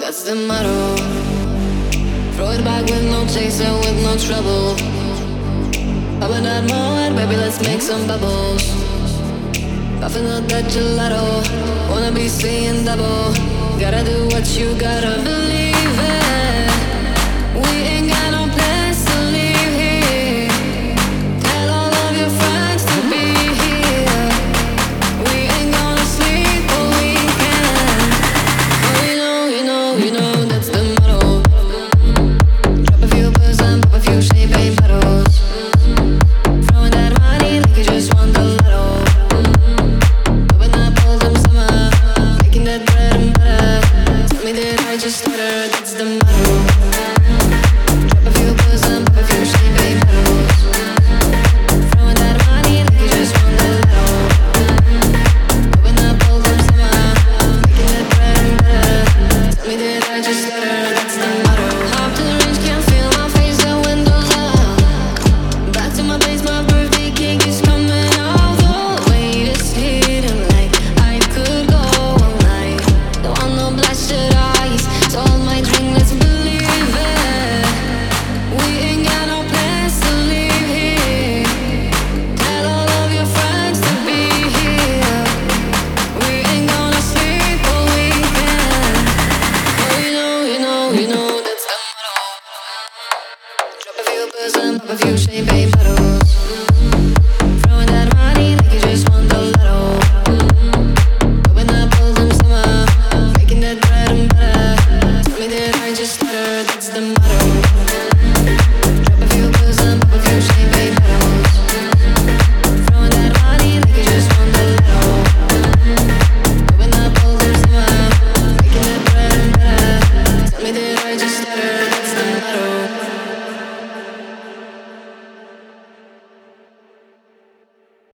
That's the motto. Throw it back with no chaser, with no trouble. Open that moment, baby, let's make some bubbles. Puffing up that gelato, wanna be seeing double. Gotta do what you gotta believe.